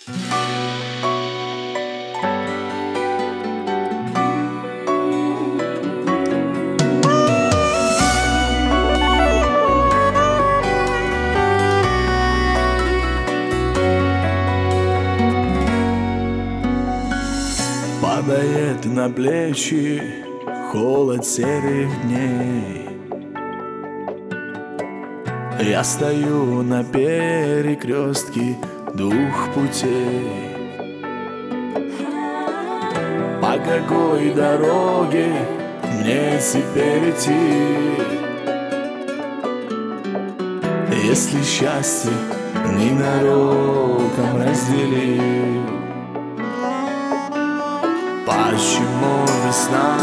Падает на плечи холод серых дней. Я стою на перекрестке двух путей. По какой дороге мне теперь идти, если счастье ненароком разделил? Почему весна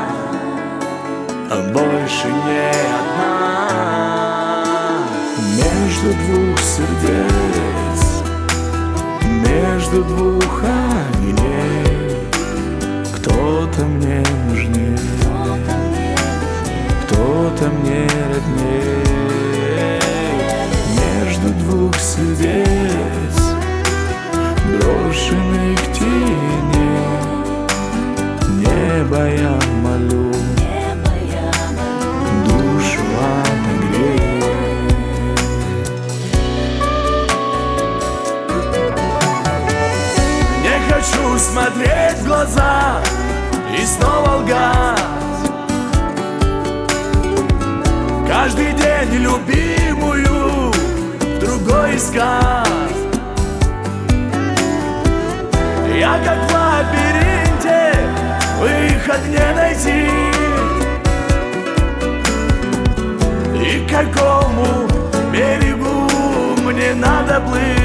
больше не одна? Между двух сердец, между двух огней, кто-то мне нужнее, кто-то мне роднее. Между двух сердец, брошенных теней, небо я молю, душу отогрей. Не хочу смотреть в глаза и снова лгать. Каждый день любимую другой искать. Я как в лабиринте, выход не найти. И к какому берегу мне надо плыть?